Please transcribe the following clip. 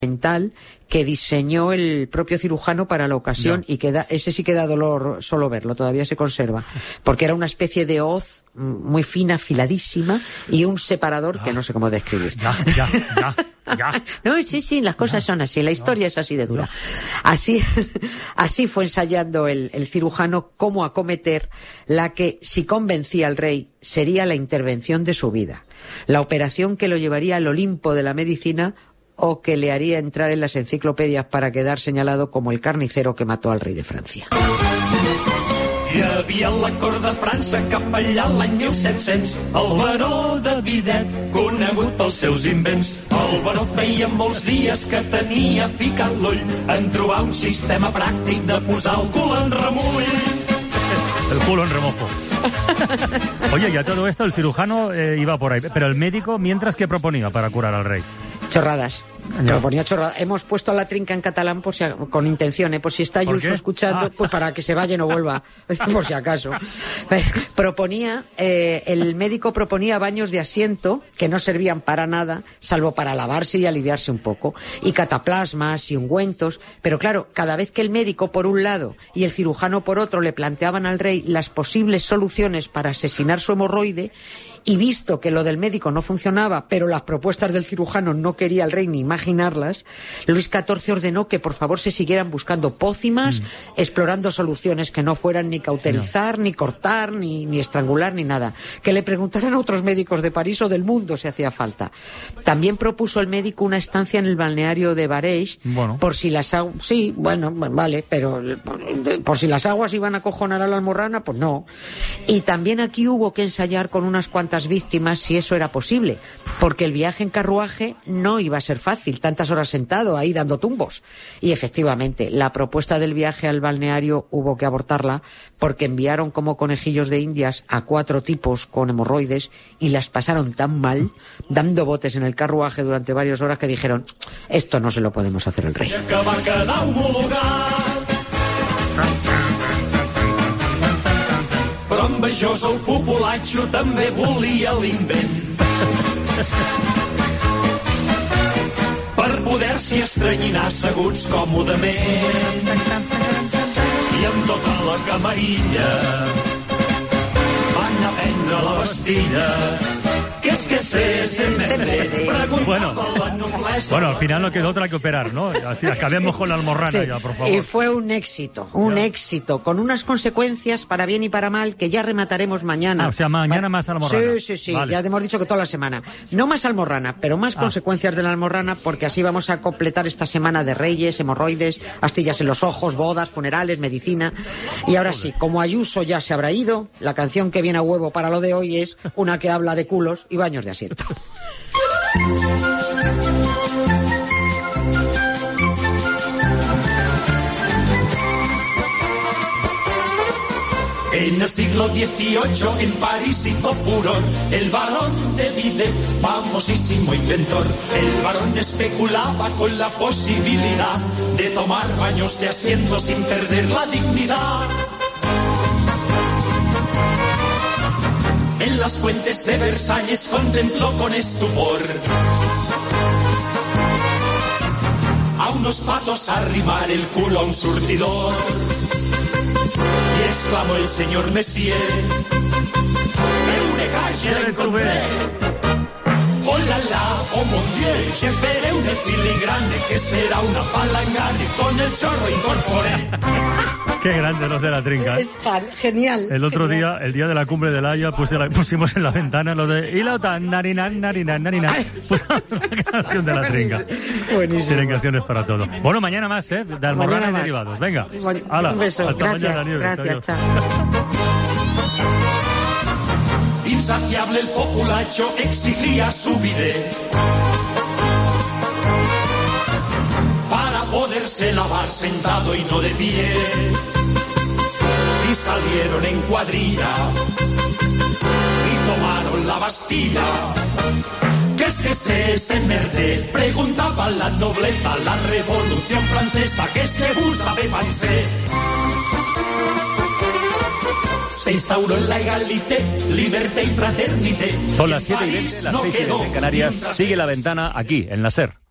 mental que diseñó el propio cirujano para la ocasión, y ese sí que da dolor solo verlo, todavía se conserva, porque era una especie de hoz muy fina, afiladísima, y un separador que no sé cómo describir. Ya. No, sí, las cosas son así, la historia es así de dura. Así fue ensayando el cirujano cómo acometer la que, si convencía al rey, sería la intervención de su vida, la operación que lo llevaría al Olimpo de la medicina, o que le haría entrar en las enciclopedias para quedar señalado como el carnicero que mató al rei de França. Hi havia a la cort de França cap allà l'any 1700 el baró de Bidet, conegut pels seus invents. El baró feia molts dies que tenia ficat l'ull en trobar un sistema pràctic de posar el cul en remull. El culo en remojo. Oye, y a todo esto el cirujano iba por ahí, pero el médico, mientras, ¿qué proponía para curar al rey? Chorradas. Proponía chorradas. Hemos puesto la trinca en catalán con intención, por si está Ayuso escuchando, pues para que se vaya y no vuelva, por si acaso. El médico proponía baños de asiento que no servían para nada, salvo para lavarse y aliviarse un poco, y cataplasmas y ungüentos, pero claro, cada vez que el médico por un lado y el cirujano por otro le planteaban al rey las posibles soluciones para asesinar su hemorroide, y visto que lo del médico no funcionaba, pero las propuestas del cirujano no quería el rey ni imaginarlas, Luis XIV ordenó que por favor se siguieran buscando pócimas, explorando soluciones que no fueran ni cauterizar, ni cortar, ni estrangular, ni nada. Que le preguntaran a otros médicos de París o del mundo si hacía falta. También propuso el médico una estancia en el balneario de Bareges, por si las aguas... Sí, bueno, vale, pero por si las aguas iban a acojonar a la almorrana, pues no. Y también aquí hubo que ensayar con unas cuantas víctimas si eso era posible, porque el viaje en carruaje no iba a ser fácil, tantas horas sentado ahí dando tumbos. Y efectivamente, la propuesta del viaje al balneario hubo que abortarla, porque enviaron como conejillos de indias a 4 tipos con hemorroides y las pasaron tan mal, dando botes en el carruaje durante varias horas, que dijeron, esto no se lo podemos hacer al rey. Però envejós el populatxo també volia l'invent. Per poder-s'hi estranyinar asseguts còmodament. I amb tota la camarilla van a prendre la pastilla. Que es que se mete. Bueno, al final no quedó otra que operar, ¿no? Así acabemos con la almorrana ya, por favor. Y fue un éxito, éxito, con unas consecuencias para bien y para mal que ya remataremos mañana. O sea, mañana más almorrana. Sí, vale. Ya hemos dicho que toda la semana. No más almorrana, pero más consecuencias de la almorrana, porque así vamos a completar esta semana de reyes, hemorroides, astillas en los ojos, bodas, funerales, medicina. Y ahora sí, como Ayuso ya se habrá ido, la canción que viene a huevo para lo de hoy es una que habla de culos y baños de asiento. En el siglo XVIII en París hizo furor el barón de Bidet, famosísimo inventor. El barón especulaba con la posibilidad de tomar baños de asiento sin perder la dignidad. En las fuentes de Versalles contempló con estupor a unos patos arrimar el culo a un surtidor. Y exclamó el señor Messier, «Une calle la encontré! ¡Oh la la, oh mon Dieu! Je veré una filigrane que será una palangana y con el chorro incorporé». Qué grande los de la trinca. Es genial. El otro día, el día de la cumbre de La Haya, pusimos en la ventana lo de y la otan, narinan. Pues la canción de la trinca. Buenísimo. Tienen canciones para todo. Bueno, mañana más, de almorrana y derivados. Venga. Un beso. Hasta mañana, Nieves. Gracias, chao. Insaciable el populacho exigía su bidet para poderse lavar sentado y no de pie. Y salieron en cuadrilla y tomaron la Bastilla. ¿Qué es que se merde? Preguntaba la nobleza, la revolución francesa, que se usa de pansé. Se instauró la egalité, liberté y fraternité. Son las 7:20, las 6:20 en Canarias. Sigue La Ventana aquí, en la SER.